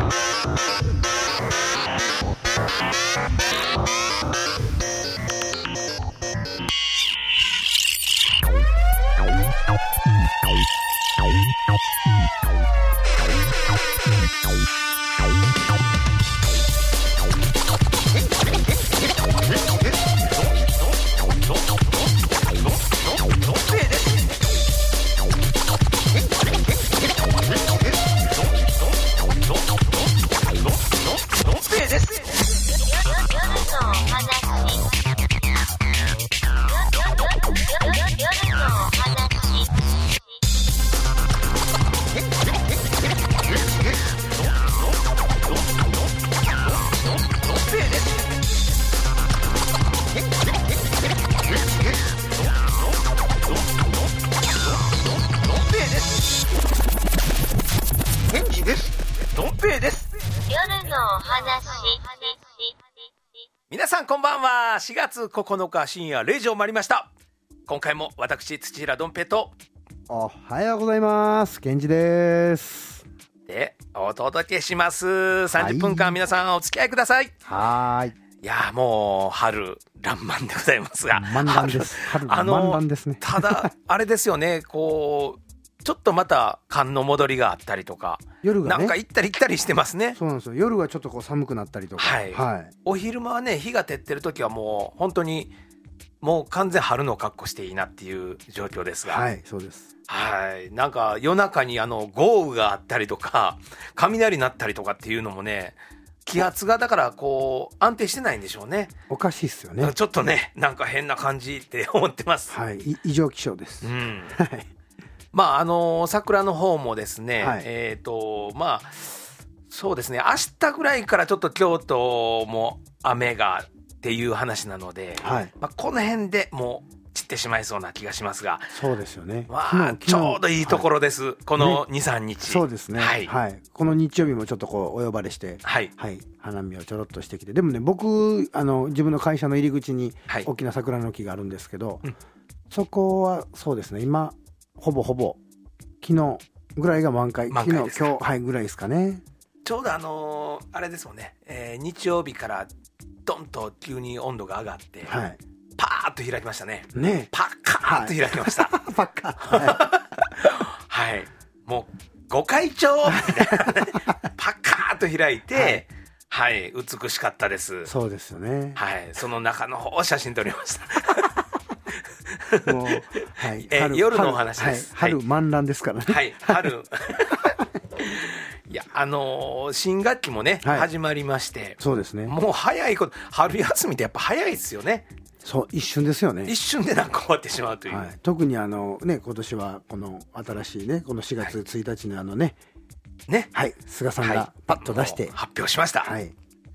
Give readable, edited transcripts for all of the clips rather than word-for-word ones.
皆さんこんばんは。4月9日深夜0時を回りました。今回も私土平どんぺいとおはようございます。ケンジですでお届けします。30分間皆さんお付き合いください。 はい。 いやもう春爛漫でございますが、 満々です。春満々ですね。 ただあれですよね、こうちょっとまた寒の戻りがあったりとか、 夜がね、 なんか行ったり来たりしてますね。 そうなんですよ。夜はちょっとこう寒くなったりとか、 はいはい、お昼間はね日が照ってる時はもう本当にもう完全春の格好していいなっていう状況ですが、 はいそうです。 はい、なんか夜中に豪雨があったりとか雷鳴ったりとかっていうのもね、気圧がだからこう安定してないんでしょうね。 おかしいっすよね。 ちょっとねなんか変な感じって思ってます。 はい、異常気象です。 うん、 はい。 まあ桜の方もですね、 はい、 まあそうですね、明日ぐらいからちょっと京都も雨がっていう話なので、 はい、 まあ、この辺でもう散ってしまいそうな気がしますが。 そうですよね。 まあちょうどいいところです、はい、この 2,3 日、 そうですね、 はいはい、この日曜日もちょっとこうお呼ばれして、 はいはい、花見をちょろっとしてきて、でもね僕自分の会社の入り口に大きな桜の木があるんですけど、はい、そこはそうですね、今ほぼ昨日ぐらいが満開昨日今日、はい、ぐらいですかね。 ちょうどあれですもんね、日曜日からドンと急に温度が上がって、はい、パーッと開きましたね。 ね、 パッカーッと開きました、はい、 パッカー、 はい、もうご会長みたいな、ね、パッカーッと開いて、はい、はい、美しかったです。 そうですよね。 はい、その中の方を写真撮りましたもう、はい、 夜のお話です。 春満覧ですからね。 はい、春いや新学期もね、はい、始まりまして、 そうですね、 もう早いこと、春休みってやっぱ早いですよね。 そう一瞬ですよね。 一瞬でなんか終わってしまうという、 はい、特にね今年はこの新しいねこの4月1日のね、はい、菅さんがパッと出して、 発表しました。はい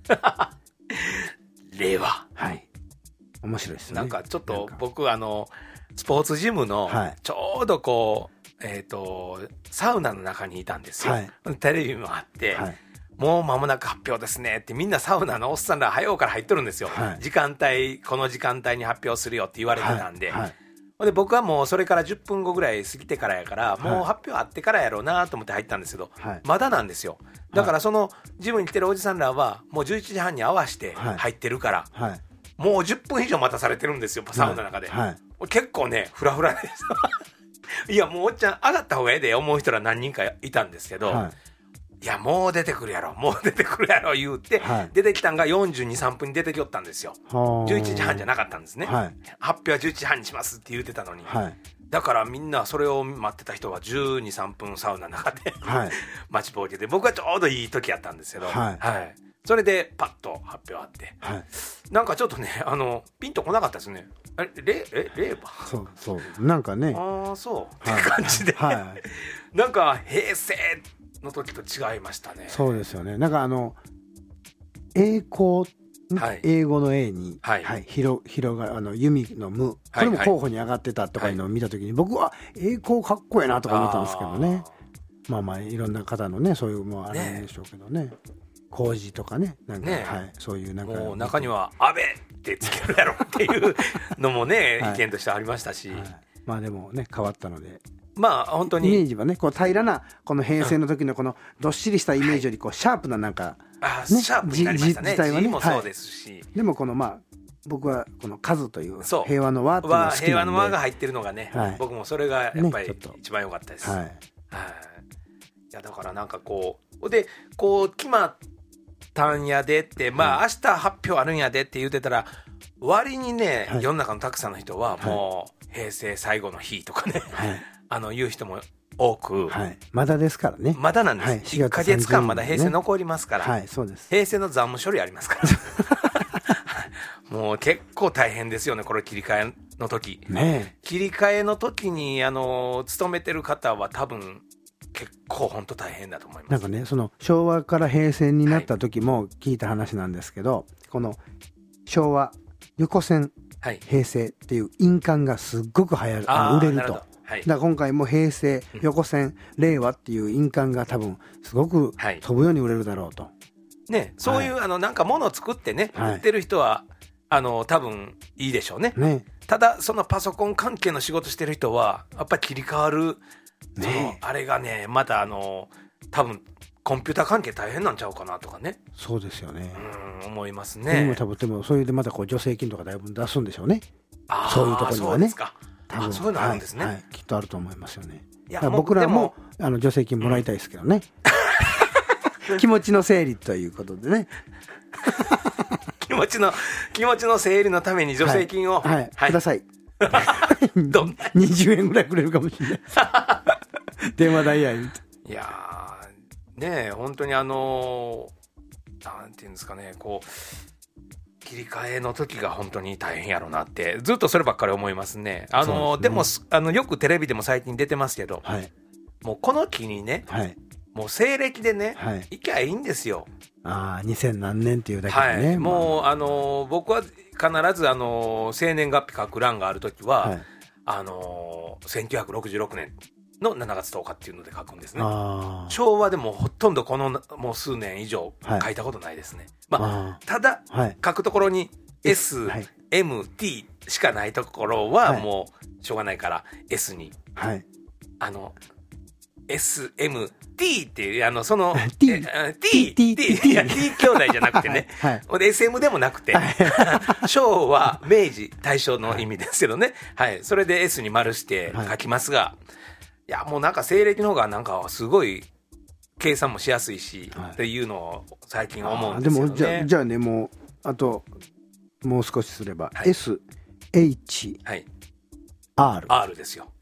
令和、 はい、面白いですね。 なんかちょっと僕スポーツジムのちょうどこう、サウナの中にいたんですよ、はい、テレビもあって、はい、もう間もなく発表ですねってみんなサウナのおっさんら早うから入っとるんですよ、はい、この時間帯に発表するよって言われてたんで、はいはい、で僕はもうそれから10分後ぐらい過ぎてからやから、はい、もう発表あってからやろうなと思って入ったんですけど、はい、まだなんですよ。だからそのジムに来てるおじさんらはもう11時半に合わせて入ってるから、はいはい、もう10分以上待たされてるんですよサウナの中で、はいはい、結構ねフラフラですいやもうおっちゃん上がった方がええで思う人ら何人かいたんですけど、はい、いやもう出てくるやろ言うて、はい、出てきたんが42、3分に出てきよったんですよ。11時半じゃなかったんですね、はい、発表は11時半にしますって言ってたのに、はい、だからみんなそれを待ってた人は12、3分サウナの中で、はい、待ちぼうけで、僕はちょうどいい時やったんですけど、はいはい、それでパッと発表あって、はい、なんかちょっとねピンとこなかったですね。令和そうなんかね、 ああそうって感じで、はいはい、なんか平成の時と違いましたね。 そうですよね。なんか栄光、はい、英語の A に、はいはい、広が弓の無、これも候補に上がってたとかいうのを見た時に、僕は栄光かっこいいなとか思ったんですけどね。まあいろんな方のねそういうもあるんでしょうけどね。工事とかね、なんか、ね、はい、そういうなんかもう中には安倍ってつけるやろっていうのもね、はい、意見としてありましたし、はい、 まあでもね変わったのでまあ本当にイメージはね、こう平らなこの平成の時のこのどっしりしたイメージよりこうシャープななんか、 ね、シャープになりましたね。 自体はね、 字もそうですし、 はい、でもこのまあ僕はこの数という平和の和っていうのが好きなんで、 平和の和が入ってるのがね、はい、僕もそれがやっぱり一番良かったです。はい、はい、いやだからなんかこうでこう決まったんやでって、まあ明日発表あるんやでって言ってたら割にね、はい、世の中のたくさんの人はもう平成最後の日とかね、はい、言う人も多く、 はい、まだですからね。 まだなんです。はい、1ヶ月間まだ平成残りますから。 はい、そうです。 平成の残務処理ありますから。もう結構大変ですよね、これ切り替えの時。ね、切り替えの時に勤めてる方は多分結構本当大変だと思います。 なんかね、その昭和から平成になった時も聞いた話なんですけど、はい、この昭和横線、はい、平成っていう印鑑がすっごく売れると。はい、だから今回も平成、横線、令和っていう印鑑が多分すごく飛ぶように売れるだろうと。 ね、そういう、はい、なんか物を作ってね、売ってる人は多分いいでしょうね。ただそのパソコン関係の仕事してる人はやっぱり切り替わる、あれがねまた多分コンピューター関係大変なんちゃうかなとかね。 そうですよね。 思いますね。 でもそれでまたこう助成金とかだいぶ出すんでしょうね。そういうところにはね。 そういうのあるんですね、 はいはい、きっとあると思いますよね。いや僕らも助成金もらいたいですけどね、気持ちの整理ということでね気持ちの整理のために助成金を、 はいはい、くださいどんな 20円ぐらいくれるかもしれない電話代やいやねえ本当になんていうんですかね、こう切り替えの時が本当に大変やろうなってずっとそればっかり思いますね。でもよくテレビでも最近出てますけど、はい、もうこの期にね、はい、もう西暦でね、はい、行きゃいいんですよ。 2000何年っていうだけでね、 はい、もう僕は必ず生年月日書く欄がある時は、はい、1966年の7月10日っていうので書くんですね。昭和でもほとんどこのもう数年以上書いたことないですね。はい、ただ、はい、書くところに S、M、T しかないところはもうしょうがないから S に、はい、S、M、T っていうそのT いや T 兄弟じゃなくてね、はい、で SM でもなくて、昭和明治大正の意味ですけどね、はい、それで S に丸して書きますが、はい、いやもうなんか西暦の方がなんかすごい計算もしやすいし、はい、っていうのを最近思うんですよね。 でもじゃあね、もう少しすれば、はい、SH、はい、 R ですよ。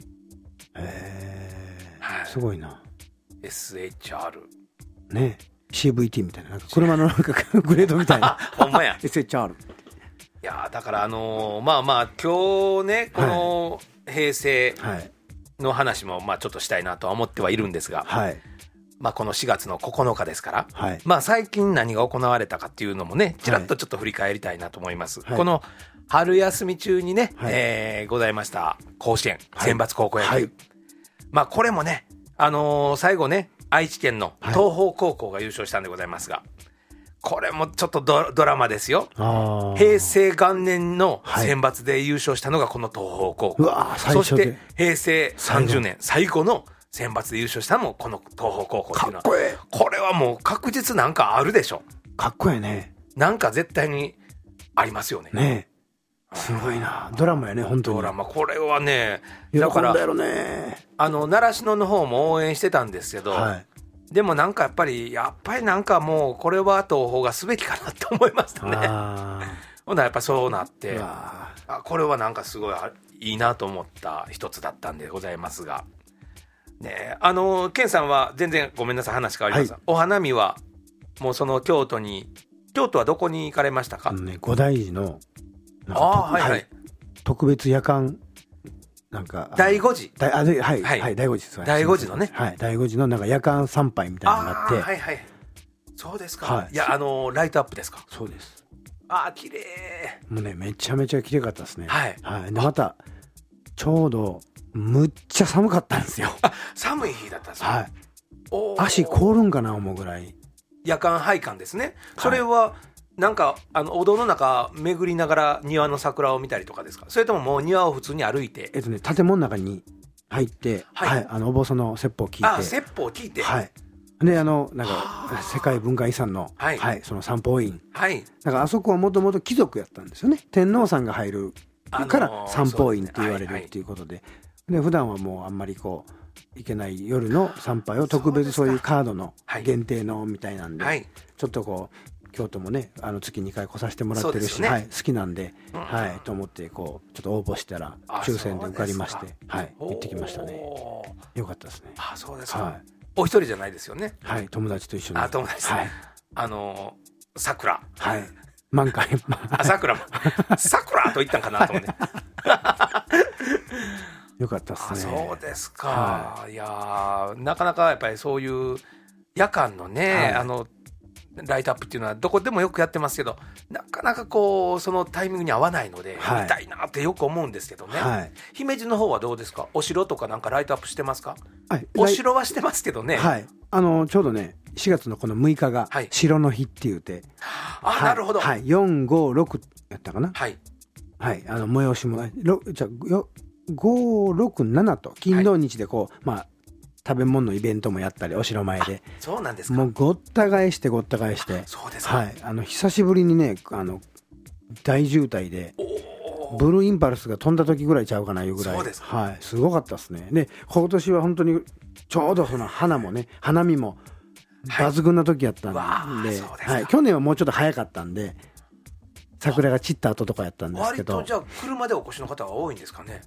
はい、すごいな。 SHR ね、CVT みたいな、なんか車のなんかグレードみたいなほんまや SHR。 いやだからまあまあ今日ねこの平成の話もまあちょっとしたいなとは思ってはいるんですが、はい、まあこの4月の9日ですから、はい、まあ最近何が行われたかっていうのもねちらっとちょっと振り返りたいなと思います、はい、この春休み中にね、はい、ございました甲子園選抜高校野球、はい、まあこれもね最後ね愛知県の東邦高校が優勝したんでございますが、はい、これもちょっとドラマですよ。平成元年の選抜で優勝したのがこの東邦高校、はい、そして平成30年最後の選抜で優勝したのもこの東邦高校っていうのは、かっこいい。これはもう確実なんかあるでしょ。 かっこいいね。 なんか絶対にありますよね。 ねえ、すごいな。ドラマやね、本当に。 ドラマ、これはね、 だから喜んだよね。 習志野の方も応援してたんですけど、はい、でもなんかやっぱりなんかもうこれは東邦がすべきかなって思いましたね。ほんならやっぱそうなって、これはなんかすごいいいなと思った一つだったんでございますが、ね、健さんは全然ごめんなさい話変わりますが、はい、お花見はもうその京都はどこに行かれましたか？ 五大寺のはいはい、 特別夜間なんか第五次はい第五次第五次のね、 はい、第五次のなんか夜間参拝みたいなのがあって、 はいはい、そうですか、はい、いやライトアップですか？ そうです。 綺麗。 もうねめちゃめちゃ綺麗かったですね。はい、はい、でまたちょうどむっちゃ寒かったんですよ。 寒い日だったんですか？はい。 足凍るんかな思うぐらい。 夜間拝観ですね。それは、なんかお堂の中巡りながら庭の桜を見たりとかですか？それとももう庭を普通に歩いて？ 建物の中に入って、お坊さんの説法を聞いて。 説法を聞いて。 はい。で、なんか、世界文化遺産の、その三宝院。だからあそこはもともと貴族やったんですよね。天皇さんが入るから三宝院って言われるっていうことで。で、普段はもうあんまりこう、いけない夜の参拝を特別そういうカードの限定のみたいなんで、ちょっとこう京都もね月2回来させてもらってるし、好きなんで、と思ってこうちょっと応募したら抽選で受かりまして、行ってきましたね。よかったですね。 そうですか。お一人じゃないですよね。 友達と一緒に。 友達。桜。 満開。 桜と言ったんかなと思って。 よかったですね。 そうですか。いやなかなかやっぱりそういう夜間のね、ライトアップっていうのはどこでもよくやってますけど、なかなかこうそのタイミングに合わないので見たいなってよく思うんですけどね。姫路の方はどうですか？お城とかなんかライトアップしてますか？お城はしてますけどね。 ちょうどね4月のこの6日が城の日っていうて、 なるほど。 4、5、6やったかな。催しもじゃあ5、6、7と金土日でこう、食べ物のイベントもやったりお城前で。 そうなんですか。 もうごった返して。 そうですか。 久しぶりにね大渋滞でブルーインパルスが飛んだ時ぐらいちゃうかないうぐらい。そうですか。すごかったですね。で今年は本当にちょうどその花見も抜群な時やったんで、去年はもうちょっと早かったんで桜が散った後とかやったんですけど。 割とじゃあ車でお越しの方が多いんですかね。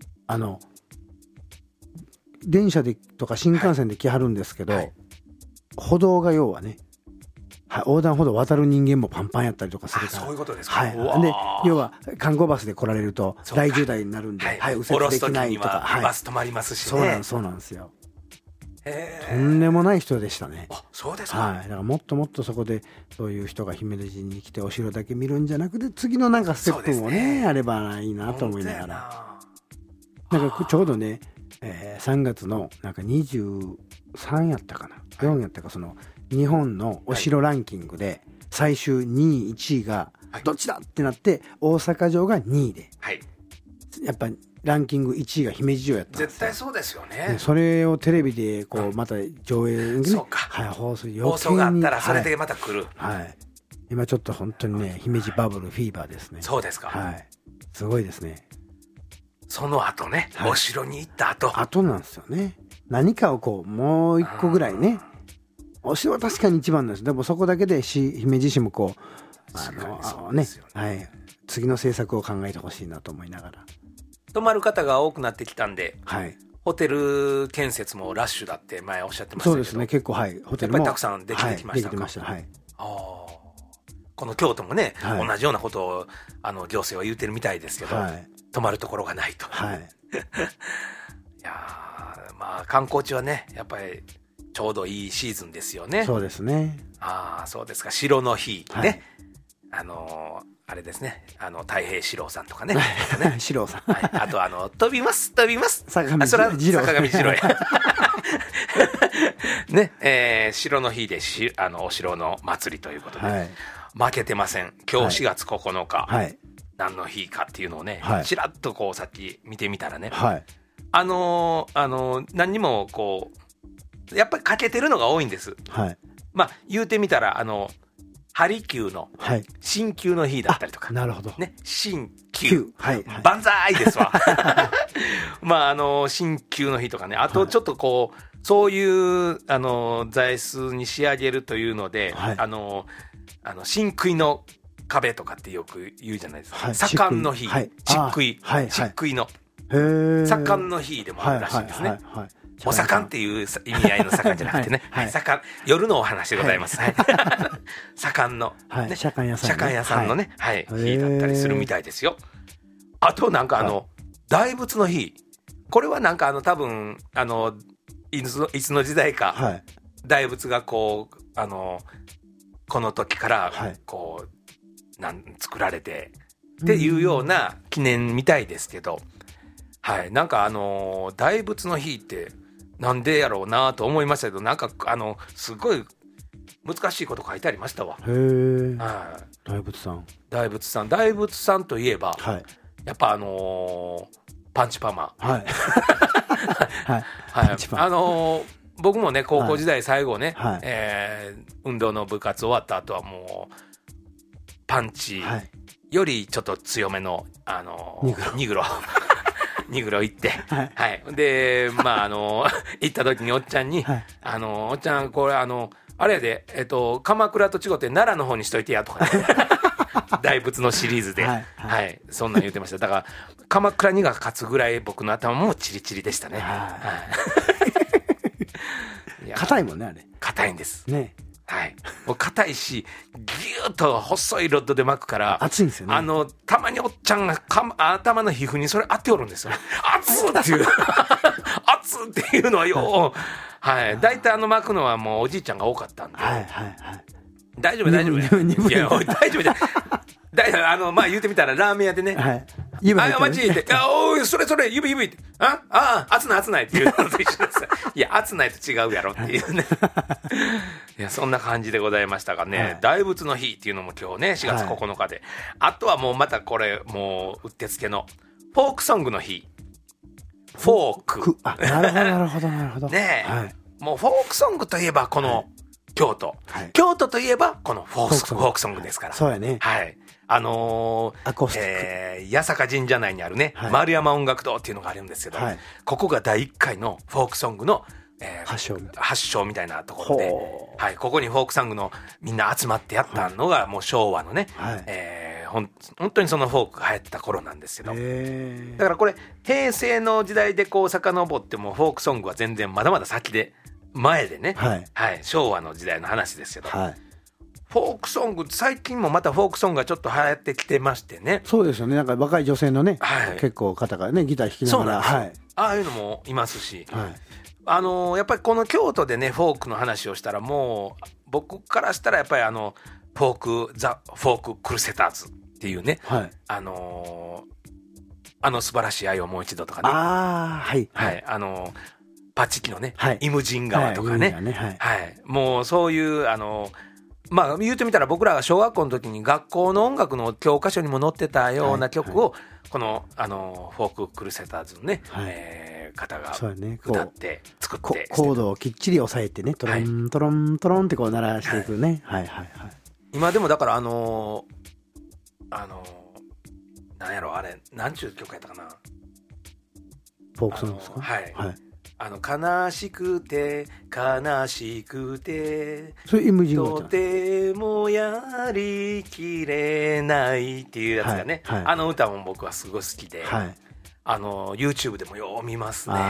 電車でとか新幹線で来はるんですけど、歩道が要はね、横断歩道渡る人間もパンパンやったりとかするから。 そういうことですか。 で要は観光バスで来られると大渋滞になるんで、右折できないとか。 バス止まりますしね。 そうなんですよ。とんでもない人でしたね。 そうですか。 だからもっともっとそこでそういう人が姫路に来てお城だけ見るんじゃなくて、次のなんかステップもねあればいいなと思いながら。なんかちょうどね、3月のなんか23やったかな、4やったか、その日本のお城ランキングで最終2位1位がどっちだってなって、大阪城が2位で、やっぱランキング1位が姫路城やったんですよ。 絶対そうですよね。 それをテレビでこうまた上映、放送があったらそれでまた来る。 今ちょっと本当にね姫路バブルフィーバーですね。 そうですか。 すごいですね。 その後ね、お城に行った後なんですよね。何かをこうもう一個ぐらいね。お城は確かに一番なんです。でもそこだけで姫路市もこう次の政策を考えてほしいなと思いながら。 泊まる方が多くなってきたんで、ホテル建設もラッシュだって前おっしゃってましたけど。 そうですね、結構ホテルもやっぱりたくさんできてきましたか。 できてました。 この京都もね、同じようなことを行政は言ってるみたいですけど、泊まるところがないと。いや観光地はねやっぱりちょうどいいシーズンですよね。 そうですね。 そうですか。城の日ね、あれですね、太平四郎さんとかね。 四郎さん。 あと飛びます。 坂上二郎。 坂上二郎や。ね、城の日でお城の祭りということで、負けてません。今日4月9日、何の日かっていうのをね、ちらっとこうさっき見てみたらね、何にもこうやっぱり欠けてるのが多いんです。言うてみたらハリキューの新旧の日だったりとか、 なるほどね、新旧、万歳ですわ。新旧の日とかね、あとちょっとこう、そういう座椅子に仕上げるというので、新杭の壁とかってよく言うじゃないですか。左官の日、漆喰の左官の日でもあるらしいんですね。お盛んっていう意味合いの盛んじゃなくてね、盛ん、夜のお話でございます。盛んの左官屋さんのね、日だったりするみたいですよ。あとなんか大仏の日、これはなんか多分いつの時代か大仏がこうこの時からこう作られてっていうような記念みたいですけど、なんか大仏の日ってなんでやろうなと思いましたけど、なんかすごい難しいこと書いてありましたわ。 大仏さんといえば、やっぱパンチパーマ、 僕もね、高校時代最後ね、運動の部活終わった後はもう、パンチよりちょっと強めの、ニグロ行って、で、行った時におっちゃんに、おっちゃん、これあれやで、鎌倉と違って奈良の方にしといてや、とか、ね、大仏のシリーズで、そんなん言ってました。だから、鎌倉にが勝つぐらい僕の頭もチリチリでしたね。 硬いもんね、あれ。 硬いんです。ね。もう硬いし、ぎゅーっと細いロッドで巻くから、 熱いんですよね。 たまにおっちゃんが頭の皮膚にそれ当ておるんですよ。熱っっていう。熱っっていうのはよ、大体巻くのはもうおじいちゃんが多かったんで。大丈夫。いや、大丈夫じゃ。言ってみたらラーメン屋でね。お待ちって、おい、それ、指って、熱ないっていうのと一緒です。いや、熱ないと違うやろっていうね。いや、そんな感じでございましたがね、大仏の日っていうのも今日ね、4月9日で。あとはもうまたこれ、もう、うってつけの、フォークソングの日。フォーク。 なるほど。 ねえ、もうフォークソングといえばこの京都。京都といえばこのフォークソングですから。 そうやね。 八坂神社内にあるね、丸山音楽堂っていうのがあるんですけど、ここが第1回のフォークソングの、発祥みたいなところで、ここにフォークソングのみんな集まってやったのがもう昭和のね、本当にそのフォークが流行ってた頃なんですけど、だからこれ平成の時代でこう遡ってもフォークソングは全然まだまだ先で前でね、昭和の時代の話ですけど、フォークソング最近もまたフォークソングがちょっと流行ってきてましてね。 そうですよね。なんか若い女性のね、結構方がねギター弾きながら、 ああいうのもいますし、やっぱりこの京都でねフォークの話をしたらもう僕からしたらやっぱりザ・フォーククルセターズっていうね、素晴らしい愛をもう一度とかね、パチキのね、イムジン川とかね、もうそういう言うてみたら僕らが小学校の時に学校の音楽の教科書にも載ってたような曲を、このフォーククルセターズのね、方が歌って作ってコードをきっちり押さえてね、トロントロントロンってこう鳴らしていくね。 今でもだからなんやろあれなんちゅう曲やったかな。 フォークソングですか。 悲しくてそれイムジンとてもやりきれないっていうやつがね、歌も僕はすごい好きで、YouTube でもよう見ますね。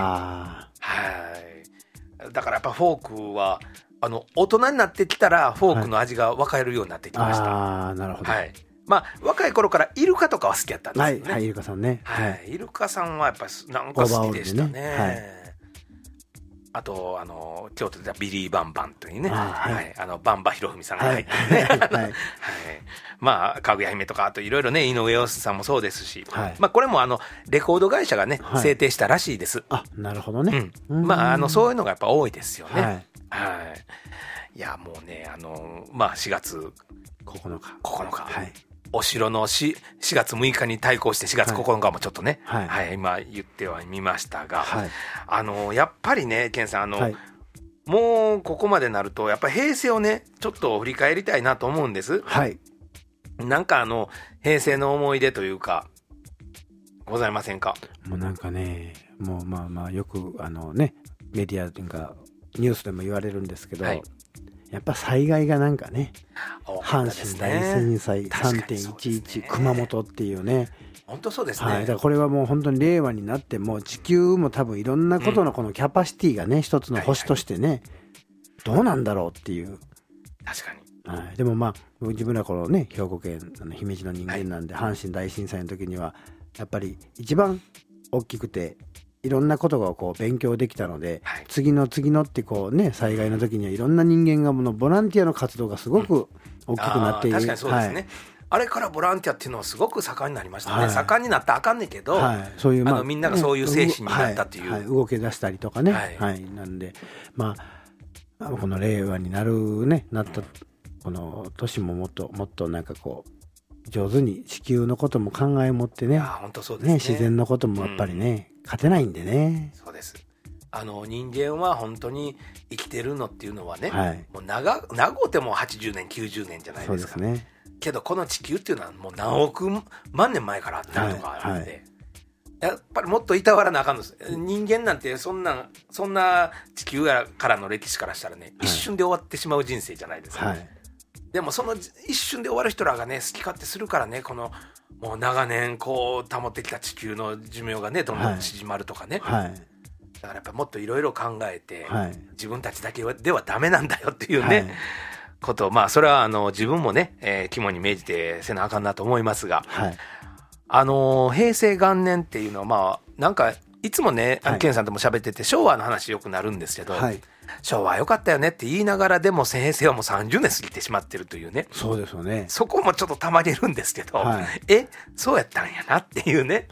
だからやっぱフォークは大人になってきたらフォークの味が分かるようになってきました。 なるほど。 若い頃からイルカとかは好きやったんですよね。 イルカさんね。 イルカさんはやっぱりなんか好きでしたね。あと京都ではビリー・バンバンというね、バンバ博文さんが入ってね、かぐや姫とかあといろいろね、井上陽水さんもそうですし、これもレコード会社がね制定したらしいです。 なるほどね。 そういうのがやっぱ多いですよね。いやもうね4月9日、お城の4月6日に対抗して4月9日もちょっとね、今言ってはみましたが、やっぱりね、健さんもうここまでなるとやっぱり平成をねちょっと振り返りたいなと思うんです。なんか平成の思い出というかございませんか。 もうなんかね、もうよくねメディアというかニュースでも言われるんですけど、やっぱ災害がなんかね、阪神大震災 3.11 熊本っていうね、 本当そうですね。 だからこれはもう本当に令和になっても地球も多分いろんなことのこのキャパシティがね、一つの星としてね、どうなんだろうっていう。 確かに。 でも自分らこのね兵庫県姫路の人間なんで、阪神大震災の時にはやっぱり一番大きくていろんなことがこう勉強できたので、次のってこうね災害の時にはいろんな人間がボランティアの活動がすごく大きくなっている。 確かにそうですね。あれからボランティアっていうのはすごく盛んになりましたね。盛んになったらあかんねんけど、そういうみんながそういう精神になったっていう、 動き出したりとかね、なんでこの令和になったこの年ももっとなんかこう上手に地球のことも考えもってね、 本当そうですね。 自然のこともやっぱりね、 勝てないんでね。 そうです。人間は本当に生きてるのっていうのはね、もう長うても80年90年じゃないですか。 そうですね。 けどこの地球っていうのはもう何億万年前からあったとかあるんで、やっぱりもっといたわらなあかんのです。人間なんてそんな地球からの歴史からしたらね、一瞬で終わってしまう人生じゃないですか。でもその一瞬で終わる人らがね、好き勝手するからね、このもう長年こう保ってきた地球の寿命がね、どんどん縮まるとかね。だからやっぱもっといろいろ考えて、自分たちだけではダメなんだよっていうね、ことを、まあそれは自分もね、肝に銘じてせなあかんなと思いますが、平成元年っていうのはまあなんかいつもね、ケンさんとも喋ってて昭和の話よくなるんですけど、昭和良かったよねって言いながらでも平成はもう30年過ぎてしまってるというね。 そうですよね。 そこもちょっとたまげるんですけど、そうやったんやなっていうね。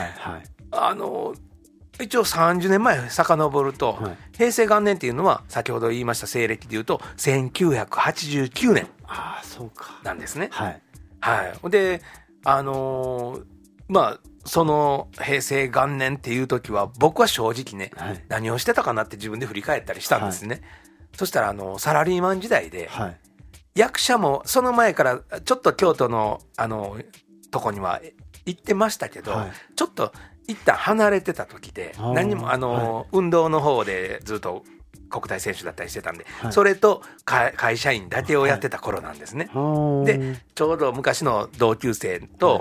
一応30年前遡ると、平成元年っていうのは先ほど言いました西暦でいうと1989年なんですね。で、まあその平成元年っていう時は僕は正直ね、何をしてたかなって自分で振り返ったりしたんですね。そしたらサラリーマン時代で、役者もその前からちょっと京都のとこには行ってましたけど、ちょっと一旦離れてた時で、何も運動の方でずっと国体選手だったりしてたんで、それと会社員だけをやってた頃なんですね。でちょうど昔の同級生と、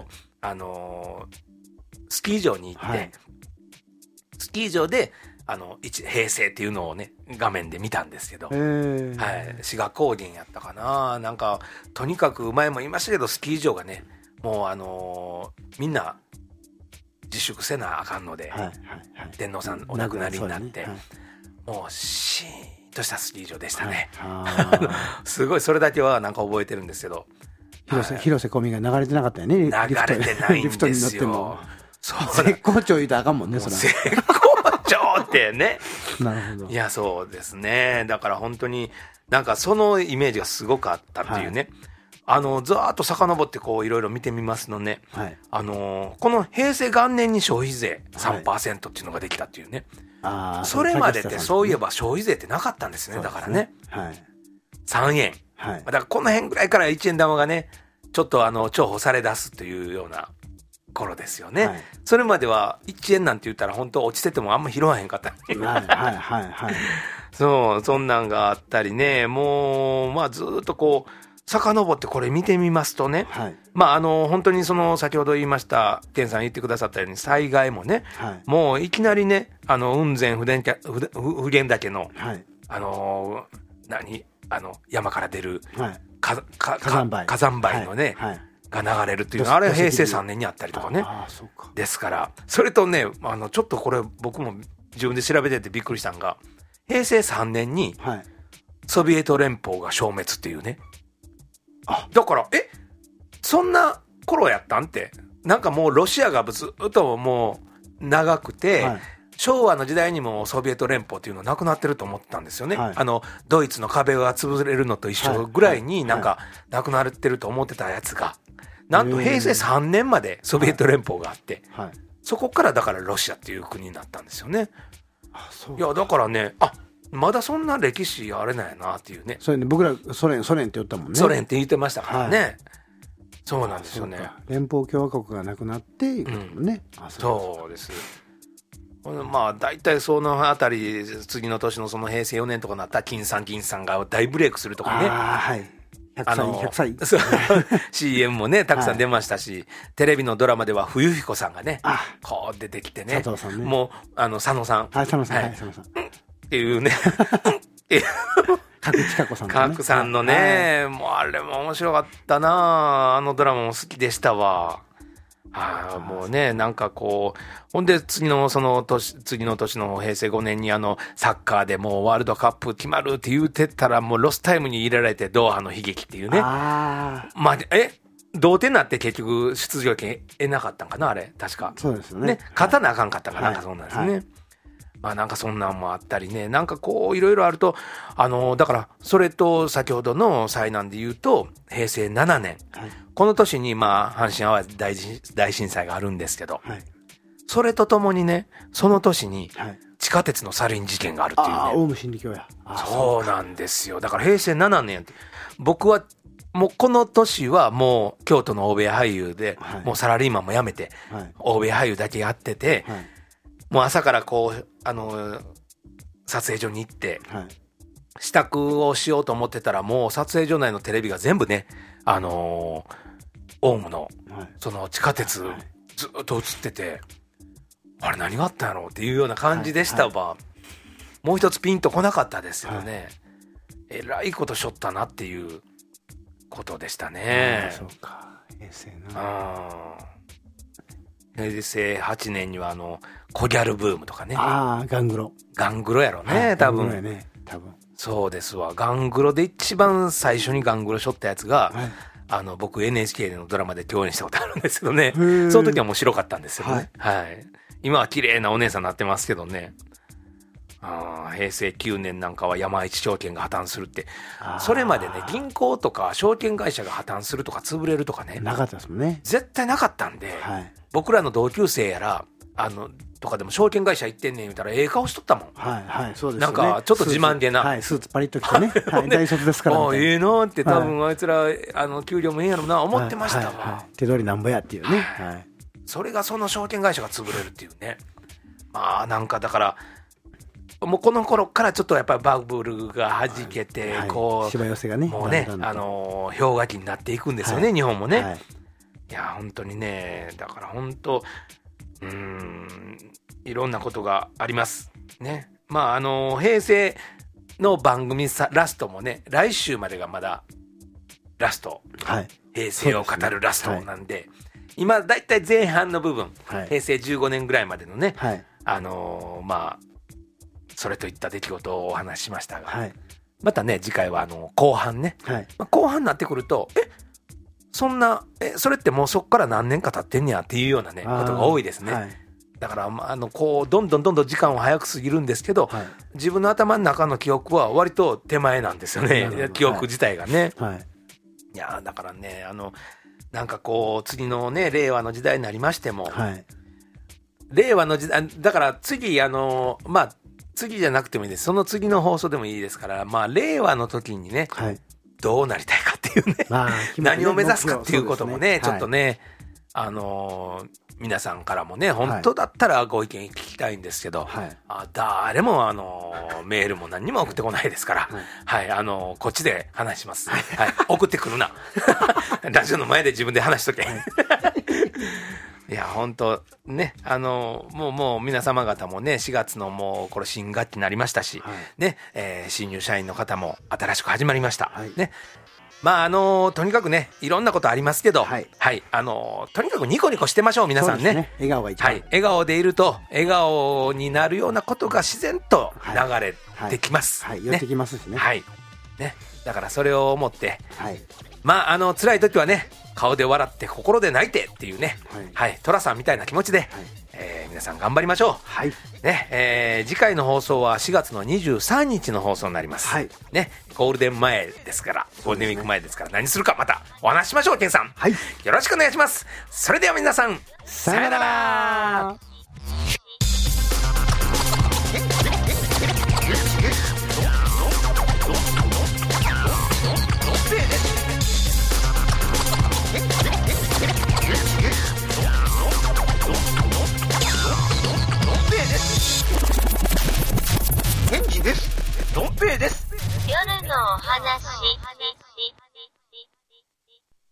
スキー場に行って、スキー場で平成っていうのをね画面で見たんですけど、志賀高原やったかな、なんかとにかく前も言いましたけどスキー場がねもうみんな自粛せなあかんので、天皇さんお亡くなりになって、もうシーンとしたスキー場でしたね。すごいそれだけはなんか覚えてるんですけど、 広瀬香美が流れてなかったよね。 流れてないんですよ。 絶好調言うたらあかんもんね、それ。 絶好調ってね。 なるほど。 いや、そうですね。だから本当になんかそのイメージがすごくあったっていうね。ずーっと遡ってこういろいろ見てみますのね、この平成元年に消費税 3% っていうのができたっていうね。それまでってそういえば消費税ってなかったんですね。だからね。3円。だからこの辺ぐらいから1円玉がね、ちょっと重宝され出すというような頃ですよね。それまでは1円なんて言ったら本当落ちててもあんま拾わへんかった。そう、そんなんがあったりね、もう、まあずっとこう、遡ってこれ見てみますとね、まあ本当にその先ほど言いました健さん言ってくださったように災害もね、もういきなりね雲仙普賢岳の、山から出る、火山灰のね、が流れるっていうのはあれは平成3年にあったりとかね。ですからそれとねちょっとこれ僕も自分で調べててびっくりしたのが平成3年にソビエト連邦が消滅っていうね。だからそんな頃やったんって、なんかもうロシアがずっともう長くて、昭和の時代にもソビエト連邦っていうのはなくなってると思ったんですよね。ドイツの壁が潰れるのと一緒ぐらいになんかなくなってると思ってたやつが、なんと平成3年までソビエト連邦があって、そこからだからロシアっていう国になったんですよね。いやだからね、まだそんな歴史あれなんやなっていうね。 それね、僕らソ連って言ったもんね。 ソ連って言ってましたからね。そうなんですよね。 連邦共和国がなくなっていうこともね。 そうです。まあ大体そのあたり次の年のその平成4年とかになったら金さんが大ブレイクするとかね。100歳CM もねたくさん出ましたし、テレビのドラマでは冬彦さんがねこう出てきてね、もう佐野さんっていうね角さんのね、もうあれも面白かったな、ドラマも好きでしたわ。もうね、なんかこう、ほんで次の年の平成5年にサッカーでもうワールドカップ決まるって言うてたら、もうロスタイムに入れられてドーハの悲劇っていうね。同点になって結局出場権得なかったんかな、あれ確か。 そうですよね。 勝たなあかんかったかなんかそうなんですね。まあなんかそんなんもあったりね、なんかこういろいろあると、だからそれと先ほどの災難で言うと平成7年、この年にまあ阪神・淡路大震災があるんですけど、 それとともにね、その年に地下鉄のサリン事件があるっていうね。 オウム真理教や。 そうなんですよ。だから平成7年って、僕はもうこの年はもう京都の欧米俳優で、もうサラリーマンも辞めて、欧米俳優だけやってて、もう朝からこう、撮影所に行って、支度をしようと思ってたら、もう撮影所内のテレビが全部ね、オウムの、その地下鉄、ずっと映ってて、あれ何があったんやろうっていうような感じでしたわ。もう一つピンとこなかったですよね。えらいことしょったなっていうことでしたね。 そうか。平成な。 平成8年にはコギャルブームとかね。 ガングロ。 ガングロやろね、多分。そうですわ。ガングロで一番最初にガングロしょったやつが、僕 NHK のドラマで共演したことあるんですけどね。その時はもう白かったんですよね。はい。今は綺麗なお姉さんになってますけどね。平成9年なんかは山一証券が破綻するって、それまでね、銀行とか証券会社が破綻するとか潰れるとかね、 なかったですもんね。 絶対なかったんで、僕らの同級生やら、とかでも証券会社行ってんねん言うたら、ええ顔しとったもん。 そうですね。 なんか、ちょっと自慢げな。 スーツパリッと着てね。大卒ですから。 ええのって多分あいつら、給料もええんやろな、思ってましたわ。 手取りなんぼやっていうね。 それがその証券会社が潰れるっていうね。まあ、なんかだから、もうこの頃からちょっとやっぱりバブルが弾けて、こう、 しわ寄せがね、 もうね、氷河期になっていくんですよね、日本もね。いや、本当にね、だから本当、いろんなことがありますね。まあ平成の番組ラストもね、来週までがまだラスト、平成を語るラストなんで、今だいたい前半の部分、平成15年ぐらいまでのね、まあそれといった出来事をお話ししましたが、またね次回は後半ね、後半になってくるとそんなそれってもうそこから何年か経ってんねやっていうようなねことが多いですね。だからこうどんどん時間は早く過ぎるんですけど、自分の頭の中の記憶は割と手前なんですよね、記憶自体がね。いやだからねなんかこう次のね令和の時代になりましても、令和の時代だから次まあ次じゃなくてもいいです。その次の放送でもいいですから、まあ令和の時にね、どうなりたいかっていうね、何を目指すかっていうこともね、ちょっとね、皆さんからもね、本当だったらご意見聞きたいんですけど、誰もメールも何にも送ってこないですから、こっちで話します。送ってくるな。ラジオの前で自分で話しとけ。いや、本当ね、もう皆様方もね、4月のもう、これ新学期になりましたし、ね、新入社員の方も新しく始まりました。ね。まあ、とにかくね、いろんなことありますけど、とにかくニコニコしてましょう、皆さんね。 笑顔が一番。 笑顔でいると、笑顔になるようなことが自然と流れてきます。 寄ってきますしね。 ね。だからそれを思って、まあ、辛い時はね、顔で笑って心で泣いてっていうね、寅さんみたいな気持ちで、皆さん頑張りましょう。ね、次回の放送は4月の23日の放送になります。ね、ゴールデン前ですから、ゴールデンウィーク前ですから何するかまたお話ししましょう、ケンさん。よろしくお願いします。それでは皆さん、さよなら。